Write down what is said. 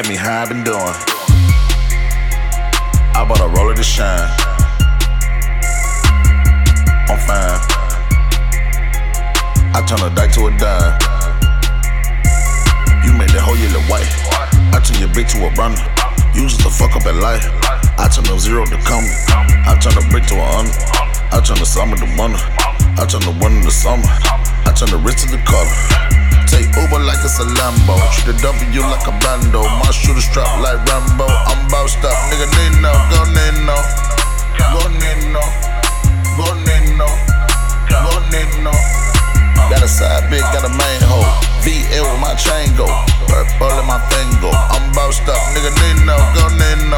Ask me how I been doing. I bought a roller to shine. I'm fine. I turn a dyke to a dime. You made that whole yellow white. I turn your bitch to a runner. You just a fuck up at life. I turn a zero to come. I turn a brick to a under. I turn the summer to winter. I turn the winter to summer. I turn the rich to the color. Take Uber like it's a Lambo. Treat the W like a bando. My shooter strap like Rambo. I'm bout stuff, nigga, they know.